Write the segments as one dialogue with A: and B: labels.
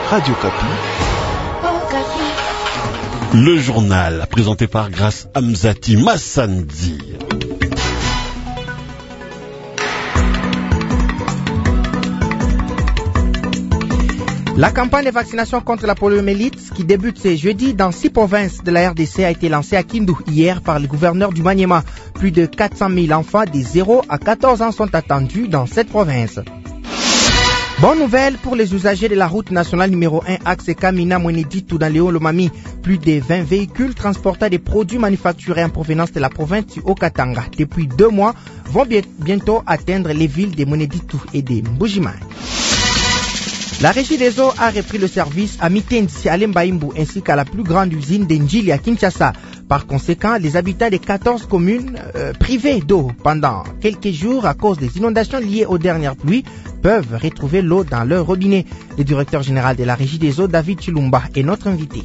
A: Radio Kapi. Le journal, présenté par Grâce Hamzati Massandi.
B: La campagne de vaccination contre la poliomyélite qui débute ce jeudi dans 6 provinces de la RDC a été lancée à Kindu hier par le gouverneur du Maniema. Plus de 400 000 enfants de 0 à 14 ans sont attendus dans cette province. Bonne nouvelle pour les usagers de la route nationale numéro 1 axe Kamina-Mweneditu dans le Haut-Lomami. Plus de 20 véhicules transportant des produits manufacturés en provenance de la province du Haut-Katanga depuis 2 mois vont bientôt atteindre les villes de Mweneditu et de Mbujimai. La régie des eaux a repris le service à Mitensi, à Lembaimbu, ainsi qu'à la plus grande usine d'Enjili à Kinshasa. Par conséquent, les habitants des 14 communes privées d'eau pendant quelques jours à cause des inondations liées aux dernières pluies peuvent retrouver l'eau dans leur robinet. Le directeur général de la régie des eaux, David Chilumba, est notre invité.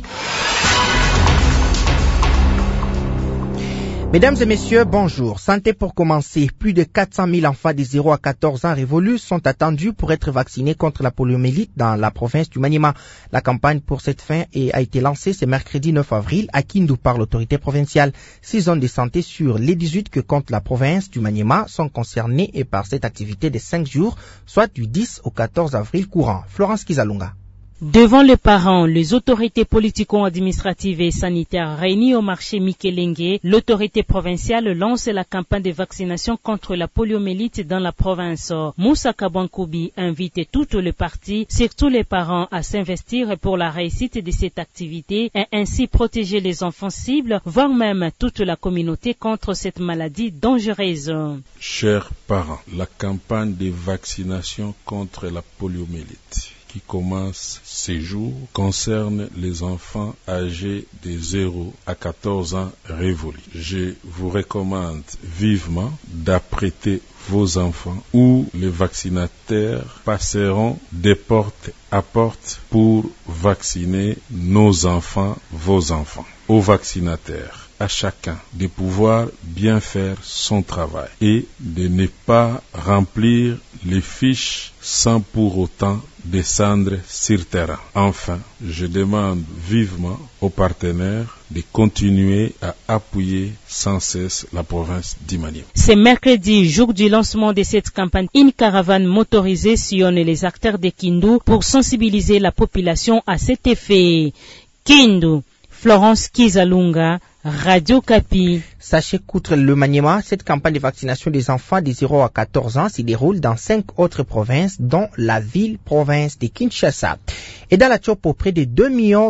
B: Mesdames et messieurs, bonjour. Santé pour commencer. Plus de 400 000 enfants de 0 à 14 ans révolus sont attendus pour être vaccinés contre la poliomyélite dans la province du Maniema. La campagne pour cette fin a été lancée ce mercredi 9 avril à Kindu par l'autorité provinciale. 6 zones de santé sur les 18 que compte la province du Maniema sont concernées et par cette activité de 5 jours, soit du 10 au 14 avril courant. Florence Kizalunga.
C: Devant les parents, les autorités politico-administratives et sanitaires réunies au marché Mikelenge, l'autorité provinciale lance la campagne de vaccination contre la poliomyélite dans la province. Moussa Kabankoubi invite toutes les parties, surtout les parents, à s'investir pour la réussite de cette activité et ainsi protéger les enfants cibles, voire même toute la communauté contre cette maladie dangereuse.
D: Chers parents, la campagne de vaccination contre la poliomyélite qui commence ces jours concerne les enfants âgés de 0 à 14 ans révolus. Je vous recommande vivement d'apprêter vos enfants ou les vaccinateurs passeront de porte à porte pour vacciner nos enfants, vos enfants. Aux vaccinateurs, à chacun de pouvoir bien faire son travail et de ne pas remplir les fiches sans pour autant descendre sur terrain. Enfin, je demande vivement aux partenaires de continuer à appuyer sans cesse la province d'Imaniema.
C: C'est mercredi, jour du lancement de cette campagne, une caravane motorisée sillonne les acteurs de Kindu pour sensibiliser la population à cet effet. Kindu, Florence Kizalunga, Radio Kapi.
B: Sachez qu'outre le Maniema, cette campagne de vaccination des enfants de 0 à 14 ans se déroule dans 5 autres provinces, dont la ville-province de Kinshasa. Et dans la Tchopo, près de 2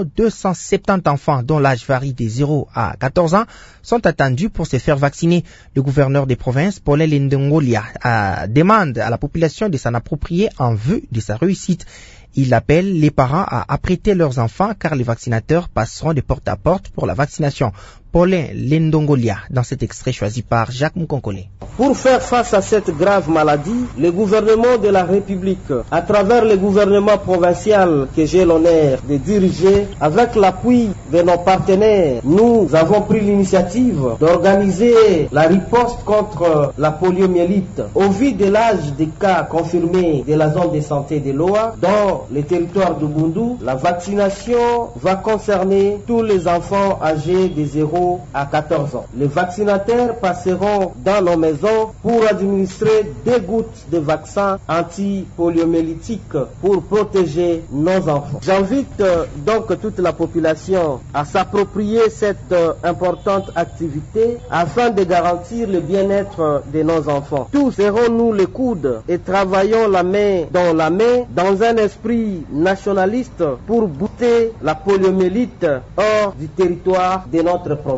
B: 270 enfants, dont l'âge varie de 0 à 14 ans, sont attendus pour se faire vacciner. Le gouverneur des provinces, Paul Lendongolia, demande à la population de s'en approprier en vue de sa réussite. Il appelle les parents à apprêter leurs enfants car les vaccinateurs passeront de porte à porte pour la vaccination. Paulin Lendongolia, dans cet extrait choisi par Jacques Moukonkole.
E: Pour faire face à cette grave maladie, le gouvernement de la République, à travers le gouvernement provincial que j'ai l'honneur de diriger, avec l'appui de nos partenaires, nous avons pris l'initiative d'organiser la riposte contre la poliomyélite. Au vu de l'âge des cas confirmés de la zone de santé de Loa, dans le territoire de Bundu, la vaccination va concerner tous les enfants âgés de 0 à 14 ans. Les vaccinateurs passeront dans nos maisons pour administrer 2 gouttes de vaccin anti-poliomyélitique pour protéger nos enfants. J'invite donc toute la population à s'approprier cette importante activité afin de garantir le bien-être de nos enfants. Tous serrons-nous les coudes et travaillons la main dans un esprit nationaliste pour bouter la poliomyélite hors du territoire de notre province.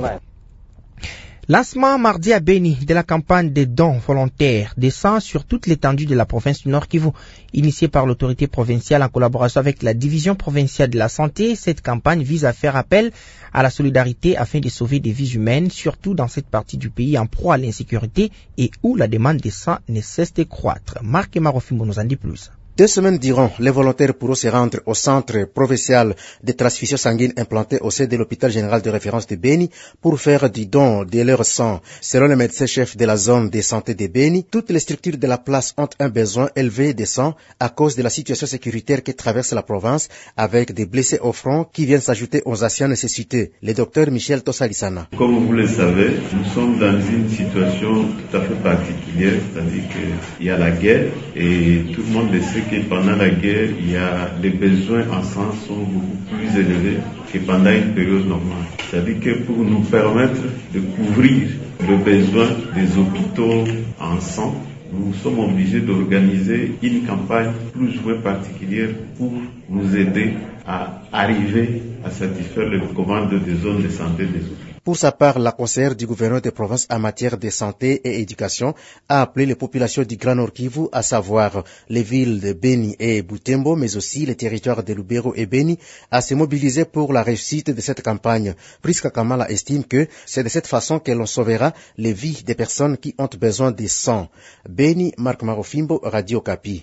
B: Lancement mardi à Beni de la campagne des dons volontaires des sang sur toute l'étendue de la province du Nord Kivu. Initiée par l'autorité provinciale en collaboration avec la division provinciale de la santé, cette campagne vise à faire appel à la solidarité afin de sauver des vies humaines, surtout dans cette partie du pays en proie à l'insécurité et où la demande de sang ne cesse de croître. Marc Marofimbo nous en dit plus.
F: 2 semaines durant, les volontaires pourront se rendre au centre provincial de transfusion sanguine implanté au sein de l'hôpital général de référence de Beni pour faire du don de leur sang. Selon le médecin-chef de la zone de santé de Beni, toutes les structures de la place ont un besoin élevé de sang à cause de la situation sécuritaire qui traverse la province avec des blessés au front qui viennent s'ajouter aux anciennes nécessités. Le docteur Michel Tossalisana.
G: Comme vous le savez, nous sommes dans une situation tout à fait particulière, c'est-à-dire qu'il y a la guerre et tout le monde le sait que pendant la guerre, les besoins en sang sont beaucoup plus élevés que pendant une période normale. C'est-à-dire que pour nous permettre de couvrir le besoin des hôpitaux en sang, nous sommes obligés d'organiser une campagne plus ou moins particulière pour nous aider à arriver à satisfaire les commandes des zones de santé des hôpitaux.
F: Pour sa part, la conseillère du gouverneur de province en matière de santé et éducation a appelé les populations du Grand Nord Kivu, à savoir les villes de Beni et Butembo, mais aussi les territoires de Lubero et Beni, à se mobiliser pour la réussite de cette campagne. Priska Kamala estime que c'est de cette façon que l'on sauvera les vies des personnes qui ont besoin de sang. Beni, Marc Marofimbo, Radio Kapi.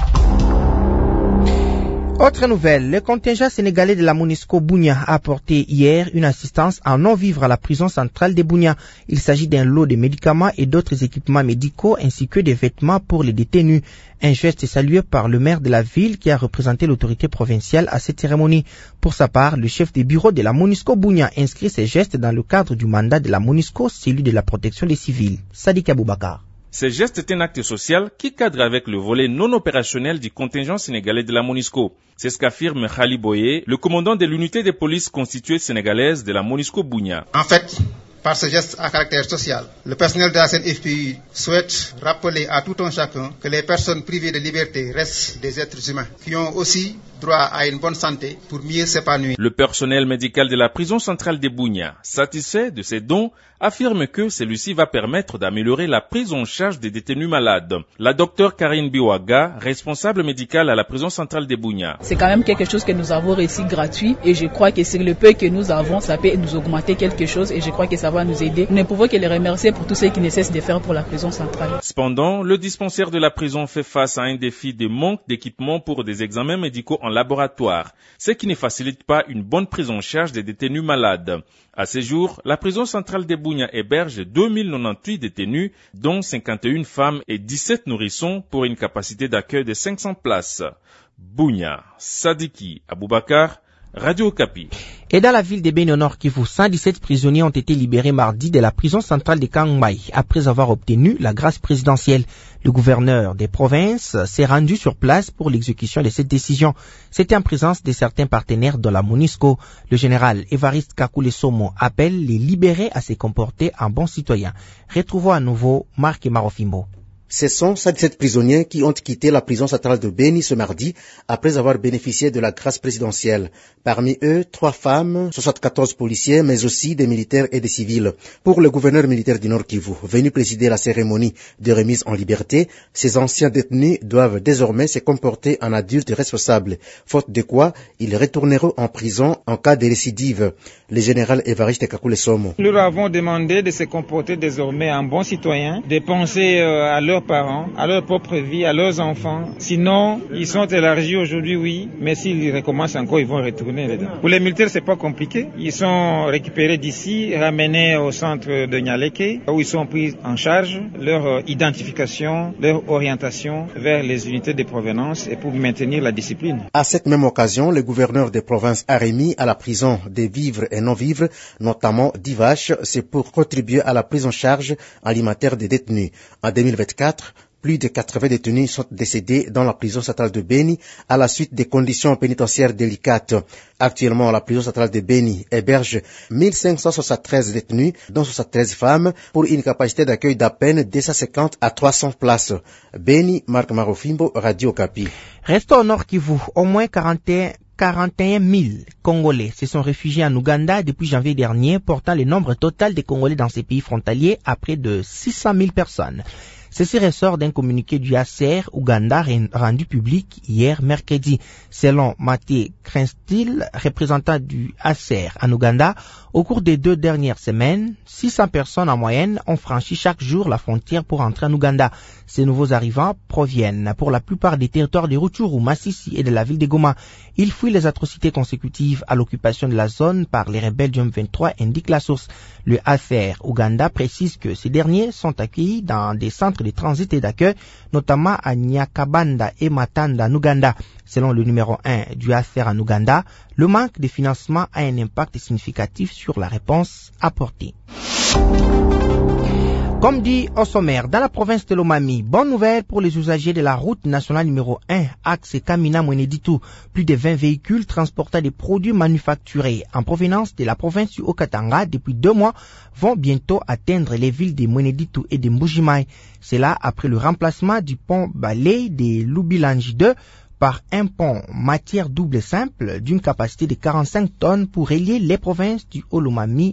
B: Autre nouvelle, le contingent sénégalais de la MONUSCO Bunia a apporté hier une assistance en non-vivre à la prison centrale de Bunia. Il s'agit d'un lot de médicaments et d'autres équipements médicaux ainsi que des vêtements pour les détenus. Un geste salué par le maire de la ville qui a représenté l'autorité provinciale à cette cérémonie. Pour sa part, le chef du bureau de la MONUSCO Bunia inscrit ces gestes dans le cadre du mandat de la MONUSCO, celui de la protection des civils. Sadiq Aboubakar.
H: Ce geste est un acte social qui cadre avec le volet non opérationnel du contingent sénégalais de la MONUSCO. C'est ce qu'affirme Khali Boye, le commandant de l'unité de police constituée sénégalaise de la MONUSCO Bunia.
I: En fait, par ce geste à caractère social, le personnel de la CNFPI souhaite rappeler à tout un chacun que les personnes privées de liberté restent des êtres humains qui ont aussi droit à une bonne santé pour mieux s'épanouir.
H: Le personnel médical de la prison centrale de Bunia, satisfait de ces dons, affirme que celui-ci va permettre d'améliorer la prise en charge des détenus malades. La docteure Karine Biwaga, responsable médicale à la prison centrale de Bunia.
J: C'est quand même quelque chose que nous avons réussi gratuit et je crois que sur le peu que nous avons, ça peut nous augmenter quelque chose et je crois que ça va nous aider. Nous ne pouvons que les remercier pour tout ce qu'ils ne cessent de faire pour la prison centrale.
H: Cependant, le dispensaire de la prison fait face à un défi de manque d'équipement pour des examens médicaux en laboratoire, ce qui ne facilite pas une bonne prise en charge des détenus malades. À ce jour, la prison centrale de Bunia héberge 2098 détenus, dont 51 femmes et 17 nourrissons pour une capacité d'accueil de 500 places. Bunia, Sadiki Aboubakar, Radio Kapi.
B: Et dans la ville de Beni au Nord Kivu, 117 prisonniers ont été libérés mardi de la prison centrale de Kangmai après avoir obtenu la grâce présidentielle. Le gouverneur des provinces s'est rendu sur place pour l'exécution de cette décision. C'était en présence de certains partenaires de la MONUSCO. Le général Évariste Kakule Somo appelle les libérés à se comporter en bons citoyens. Retrouvons à nouveau Marc Marofimbo.
F: Ce sont 117 prisonniers qui ont quitté la prison centrale de Beni ce mardi après avoir bénéficié de la grâce présidentielle. Parmi eux, 3 femmes, 74 policiers, mais aussi des militaires et des civils. Pour le gouverneur militaire du Nord Kivu, venu présider la cérémonie de remise en liberté, ces anciens détenus doivent désormais se comporter en adultes responsables, faute de quoi ils retourneront en prison en cas de récidive. Le général Évariste Kakule Somo.
K: Nous leur avons demandé de se comporter désormais en bons citoyens, de penser à leurs parents, à leur propre vie, à leurs enfants. Sinon, ils sont élargis aujourd'hui, oui, mais s'ils recommencent encore, ils vont retourner dedans. Pour les militaires, c'est pas compliqué. Ils sont récupérés d'ici, ramenés au centre de Nyaleke, où ils sont pris en charge, leur identification, leur orientation vers les unités de provenance et pour maintenir la discipline.
F: À cette même occasion, le gouverneur des provinces a remis à la prison des vivres et non-vivres, notamment 10 vaches, c'est pour contribuer à la prise en charge alimentaire des détenus. En 2024, plus de 80 détenus sont décédés dans la prison centrale de Beni à la suite des conditions pénitentiaires délicates. Actuellement, la prison centrale de Beni héberge 1573 détenus, dont 73 femmes, pour une capacité d'accueil d'à peine 250 à 300 places. Beni, Marc Marofimbo, Radio Kapi.
B: Restons au Nord Kivu, au moins 41 000 Congolais se sont réfugiés en Ouganda depuis janvier dernier, portant le nombre total des Congolais dans ces pays frontaliers à près de 600 000 personnes. Ceci ressort d'un communiqué du HCR Ouganda rendu public hier mercredi. Selon Mathieu Krenstil, représentant du HCR en Ouganda, au cours des 2 dernières semaines, 600 personnes en moyenne ont franchi chaque jour la frontière pour entrer en Ouganda. Ces nouveaux arrivants proviennent pour la plupart des territoires de Rutshuru, Masisi et de la ville de Goma. Ils fuient les atrocités consécutives à l'occupation de la zone par les rebelles du M23, indique la source. Le HCR Ouganda précise que ces derniers sont accueillis dans des centres de transit et d'accueil, notamment à Nyakabanda et Matanda en Ouganda. Selon le numéro 1 du HCR en Ouganda, le manque de financement a un impact significatif sur la réponse apportée. Comme dit au sommaire, dans la province de Lomami, bonne nouvelle pour les usagers de la route nationale numéro 1, axe Kamina-Mweneditu. Plus de 20 véhicules transportant des produits manufacturés en provenance de la province du Haut-Katanga depuis 2 mois vont bientôt atteindre les villes de Mweneditu et de Mbujimai. C'est là après le remplacement du pont Balei de Lubilanji 2 par un pont matière double simple d'une capacité de 45 tonnes pour relier les provinces du Haut-Lomami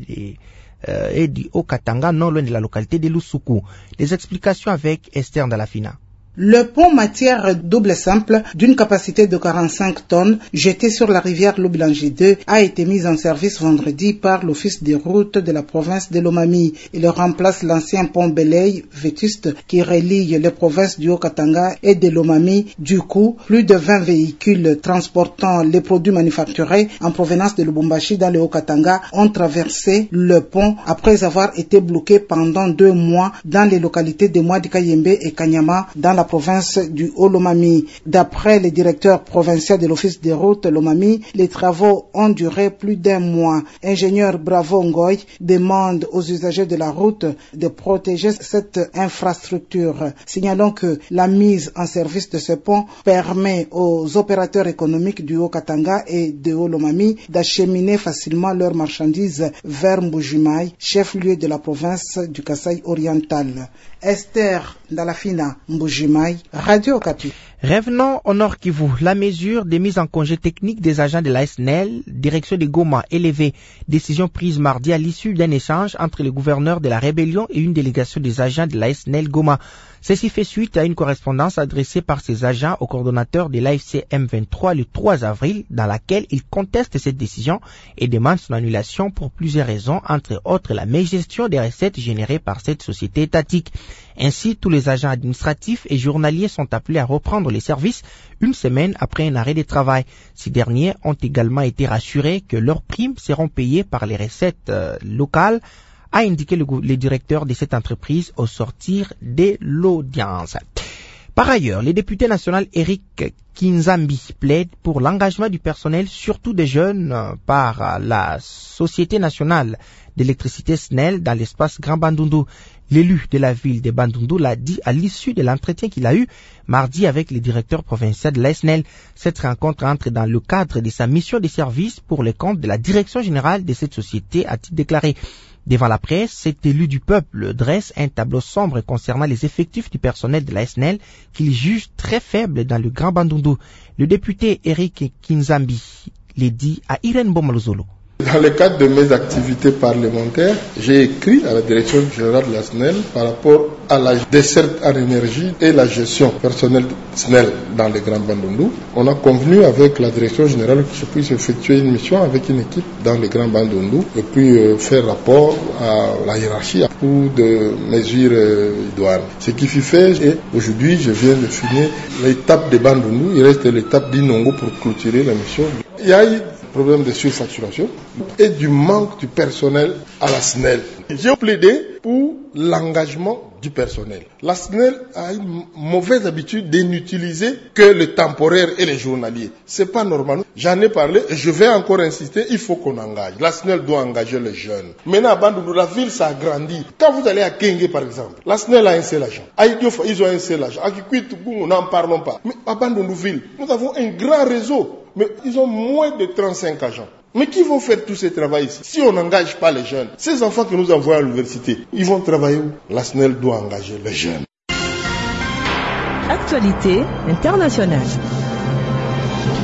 B: et du Haut-Katanga, non loin de la localité de Lusuku. Les explications avec Esther Dalafina.
L: Le pont matière double simple d'une capacité de 45 tonnes jeté sur la rivière Lubilanji 2 a été mis en service vendredi par l'office des routes de la province de Lomami. Il remplace l'ancien pont Belei vétuste qui relie les provinces du Haut-Katanga et de Lomami. Du coup, plus de 20 véhicules transportant les produits manufacturés en provenance de Lubumbashi dans le Haut-Katanga ont traversé le pont après avoir été bloqués pendant 2 mois dans les localités de Mwadikayembe et Kanyama dans la province du Haut-Lomami. D'après le directeur provincial de l'office des routes Lomami, les travaux ont duré plus d'1 mois. Ingénieur Bravo Ngoy demande aux usagers de la route de protéger cette infrastructure. Signalons que la mise en service de ce pont permet aux opérateurs économiques du Haut-Katanga et de Haut-Lomami d'acheminer facilement leurs marchandises vers Mbujimai, chef-lieu de la province du Kasaï oriental. Esther Dalafina, Mbujimai, Radio Okapi.
B: Revenons au Nord Kivu. La mesure de mise en congé technique des agents de la SNEL, direction de Goma, élevée. Décision prise mardi à l'issue d'un échange entre le gouverneur de la rébellion et une délégation des agents de la SNEL Goma. Ceci fait suite à une correspondance adressée par ces agents au coordonnateur de l'AFC M23 le 3 avril, dans laquelle il conteste cette décision et demande son annulation pour plusieurs raisons, entre autres la mégestion des recettes générées par cette société étatique. Ainsi, tous les agents administratifs et journaliers sont appelés à reprendre les services 1 semaine après un arrêt de travail. Ces derniers ont également été rassurés que leurs primes seront payées par les recettes locales, a indiqué le directeur de cette entreprise au sortir de l'audience. Par ailleurs, le député national Eric Kinzambi plaide pour l'engagement du personnel, surtout des jeunes, par la Société nationale d'électricité SNEL dans l'espace Grand Bandundu. L'élu de la ville de Bandundu l'a dit à l'issue de l'entretien qu'il a eu mardi avec le directeur provincial de la SNEL. Cette rencontre entre dans le cadre de sa mission de service pour le compte de la direction générale de cette société, a-t-il déclaré. Devant la presse, cet élu du peuple dresse un tableau sombre concernant les effectifs du personnel de la SNEL qu'il juge très faibles dans le Grand Bandundu. Le député Eric Kinzambi l'a dit à Irène Bomalozolo.
M: Dans le cadre de mes activités parlementaires, j'ai écrit à la direction générale de la SNEL par rapport à la desserte en énergie et la gestion personnelle SNEL dans le Grand Bandundu. On a convenu avec la direction générale que je puisse effectuer une mission avec une équipe dans le Grand Bandundu et puis faire rapport à la hiérarchie pour de mesures idoines. Ce qui fut fait, et aujourd'hui je viens de finir l'étape de Bandundu, il reste l'étape d'Inongo pour clôturer la mission. Il y a eu problème de surfacturation et du manque du personnel à la SNEL. J'ai plaidé pour l'engagement du personnel. La SNEL a une mauvaise habitude de n'utiliser que le temporaire et les journaliers. C'est pas normal. J'en ai parlé et je vais encore insister, il faut qu'on engage. La SNEL doit engager les jeunes. Maintenant, à Bandundu, la ville s'agrandit. Quand vous allez à Kenge, par exemple, la SNEL a un seul agent. À Idiofa, ils ont un seul agent. À Kikwit, nous n'en parlons pas. Mais à Bandundu ville, nous avons un grand réseau. Mais ils ont moins de 35 agents. Mais qui vont faire tout ce travail ici? Si on n'engage pas les jeunes, ces enfants que nous envoyons à l'université, ils vont travailler où? La SNEL doit engager les jeunes.
N: Actualité internationale.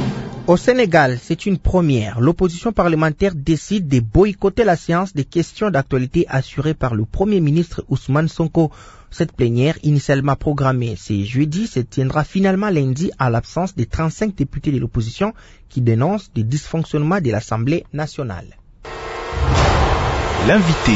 B: Au Sénégal, c'est une première. L'opposition parlementaire décide de boycotter la séance des questions d'actualité assurée par le Premier ministre Ousmane Sonko. Cette plénière, initialement programmée ce jeudi, se tiendra finalement lundi à l'absence des 35 députés de l'opposition qui dénoncent des dysfonctionnements de l'Assemblée nationale.
N: L'invité.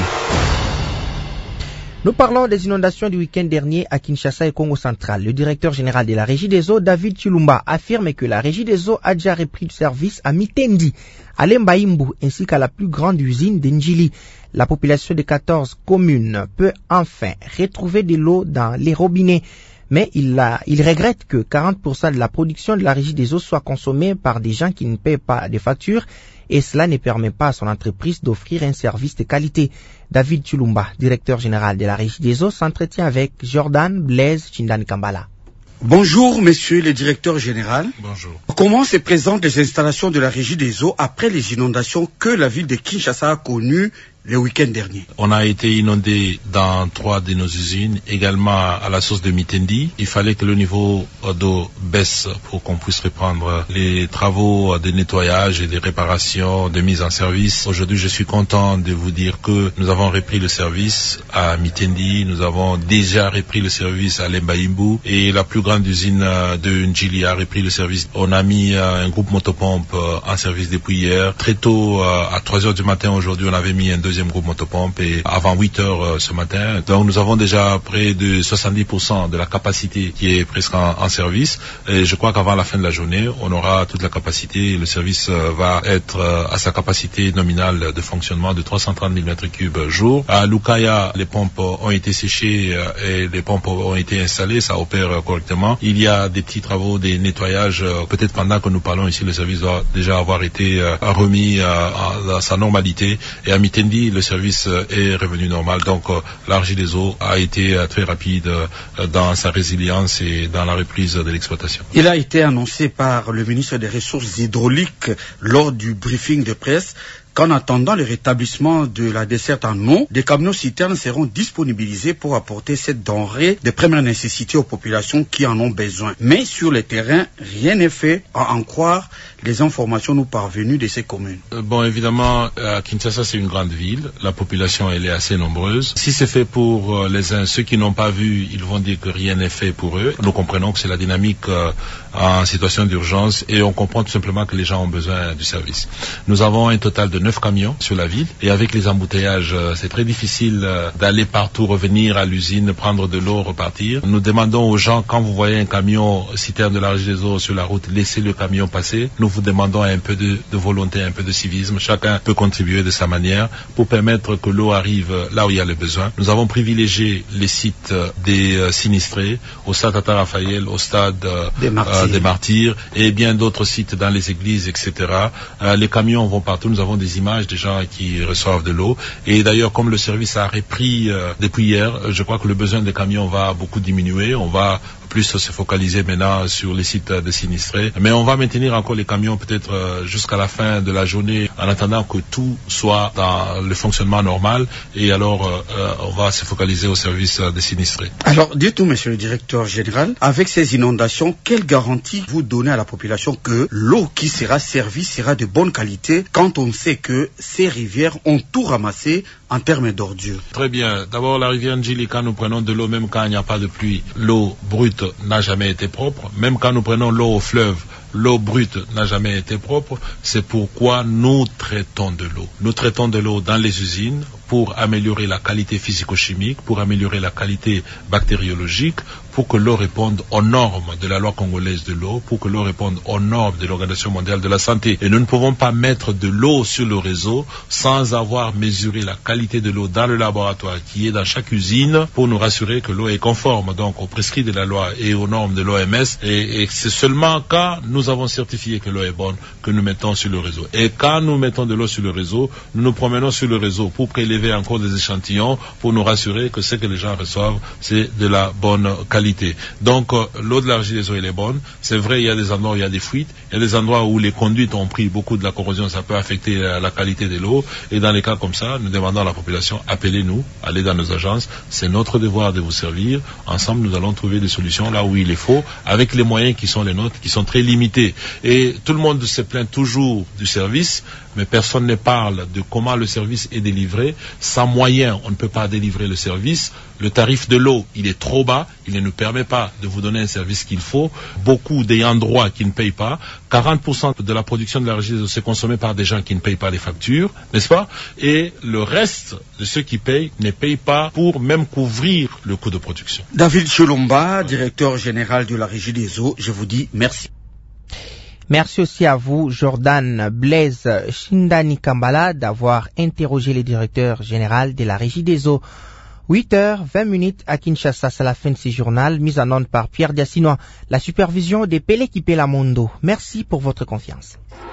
B: Nous parlons des inondations du week-end dernier à Kinshasa et Congo central. Le directeur général de la Régie des eaux, David Chilumba, affirme que la Régie des eaux a déjà repris du service à Mitendi, à Lembaïmbou ainsi qu'à la plus grande usine d'Ndjili. La population de 14 communes peut enfin retrouver de l'eau dans les robinets. Mais il regrette que 40% de la production de la Régie des eaux soit consommée par des gens qui ne paient pas de factures et cela ne permet pas à son entreprise d'offrir un service de qualité. David Chilumba, directeur général de la Régie des eaux, s'entretient avec Jordan Blaise Chindan Kambala.
O: Bonjour, monsieur le directeur général.
D: Bonjour.
O: Comment se présentent les installations de la Régie des eaux après les inondations que la ville de Kinshasa a connues le week-end dernier?
D: On a été inondé dans 3 de nos usines, également à la source de Mitendi. Il fallait que le niveau d'eau baisse pour qu'on puisse reprendre les travaux de nettoyage et de réparation, de mise en service. Aujourd'hui, je suis content de vous dire que nous avons repris le service à Mitendi, nous avons déjà repris le service à Lembaïmbou et la plus grande usine de Ndjili a repris le service. On a mis un groupe motopompe en service depuis hier. Très tôt, à 3 heures du matin aujourd'hui, on avait mis un deuxième groupe motopompe et avant 8 heures ce matin. Donc nous avons déjà près de 70% de la capacité qui est presque en service et je crois qu'avant la fin de la journée, on aura toute la capacité. Le service va être à sa capacité nominale de fonctionnement de 330 000 m3 jour. À Lukaya, les pompes ont été séchées et les pompes ont été installées, ça opère correctement. Il y a des petits travaux, des nettoyages. Peut-être pendant que nous parlons ici, le service doit déjà avoir été remis à sa normalité. Et à Mitendi, le service est revenu normal. Donc la Régie des eaux a été très rapide dans sa résilience et dans la reprise de l'exploitation.
O: Il a été annoncé par le ministre des Ressources hydrauliques lors du briefing de presse qu'en attendant le rétablissement de la desserte en eau, des camions-citernes seront disponibilisés pour apporter cette denrée de première nécessité aux populations qui en ont besoin. Mais sur le terrain, rien n'est fait, à en croire les informations nous parvenues de ces communes.
D: Bon, évidemment, Kinshasa, c'est une grande ville. La population, elle est assez nombreuse. Si c'est fait pour les uns, ceux qui n'ont pas vu, ils vont dire que rien n'est fait pour eux. Nous comprenons que c'est la dynamique en situation d'urgence et on comprend tout simplement que les gens ont besoin du service. Nous avons un total de 9 camions sur la ville et avec les embouteillages, c'est très difficile d'aller partout, revenir à l'usine, prendre de l'eau, repartir. Nous demandons aux gens, quand vous voyez un camion citerne de la Régie des eaux sur la route, laissez le camion passer. Nous vous demandons un peu de volonté, un peu de civisme. Chacun peut contribuer de sa manière pour permettre que l'eau arrive là où il y a le besoin. Nous avons privilégié les sites des sinistrés, au stade Tata Raphaël, au stade des Martyrs et bien d'autres sites dans les églises, etc. Les camions vont partout. Nous avons des images des gens qui reçoivent de l'eau. Et d'ailleurs, comme le service a repris depuis hier, je crois que le besoin des camions va beaucoup diminuer. On va plus se focaliser maintenant sur les sites de sinistrés. Mais on va maintenir encore les camions peut-être jusqu'à la fin de la journée en attendant que tout soit dans le fonctionnement normal. Et alors, on va se focaliser au service des sinistrés.
O: Alors, dites-nous, monsieur le directeur général, avec ces inondations, quelle garantie vous donnez à la population que l'eau qui sera servie sera de bonne qualité quand on sait que ces rivières ont tout ramassé en termes d'ordures?
D: Très bien. D'abord, la rivière Ndjili, quand nous prenons de l'eau, même quand il n'y a pas de pluie, l'eau brute n'a jamais été propre. Même quand nous prenons l'eau au fleuve, l'eau brute n'a jamais été propre. C'est pourquoi nous traitons de l'eau. Nous traitons de l'eau dans les usines pour améliorer la qualité physico-chimique, pour améliorer la qualité bactériologique, pour que l'eau réponde aux normes de la loi congolaise de l'eau, pour que l'eau réponde aux normes de l'Organisation mondiale de la santé. Et nous ne pouvons pas mettre de l'eau sur le réseau sans avoir mesuré la qualité de l'eau dans le laboratoire qui est dans chaque usine pour nous rassurer que l'eau est conforme donc aux prescrits de la loi et aux normes de l'OMS. Et c'est seulement quand nous avons certifié que l'eau est bonne que nous mettons sur le réseau. Et quand nous mettons de l'eau sur le réseau, nous nous promenons sur le réseau pour prélever encore des échantillons pour nous rassurer que ce que les gens reçoivent, c'est de la bonne qualité. qualité. Donc l'eau de la Régie des eaux elle est bonne. C'est vrai, il y a des endroits où il y a des fuites, il y a des endroits où les conduites ont pris beaucoup de la corrosion, ça peut affecter la qualité de l'eau. Et dans les cas comme ça, nous demandons à la population, appelez-nous, allez dans nos agences, c'est notre devoir de vous servir. Ensemble, nous allons trouver des solutions là où il est faut, avec les moyens qui sont les nôtres, qui sont très limités. Et tout le monde se plaint toujours du service, mais personne ne parle de comment le service est délivré. Sans moyens, on ne peut pas délivrer le service. Le tarif de l'eau, il est trop bas, il ne nous permet pas de vous donner un service qu'il faut. Beaucoup d'ayants droit qui ne payent pas. 40% de la production de la Régie des eaux, c'est consommé par des gens qui ne payent pas les factures, n'est-ce pas? Et le reste de ceux qui payent ne payent pas pour même couvrir le coût de production.
O: David Cholomba, directeur général de la Régie des eaux, je vous dis merci.
B: Merci aussi à vous, Jordan Blaise Shindani Kambala, d'avoir interrogé le directeur général de la Régie des eaux. 8h20 à Kinshasa, c'est la fin de ce journal, mis en onde par Pierre Diassinois, la supervision de Pelé Kipela Mondo. Merci pour votre confiance.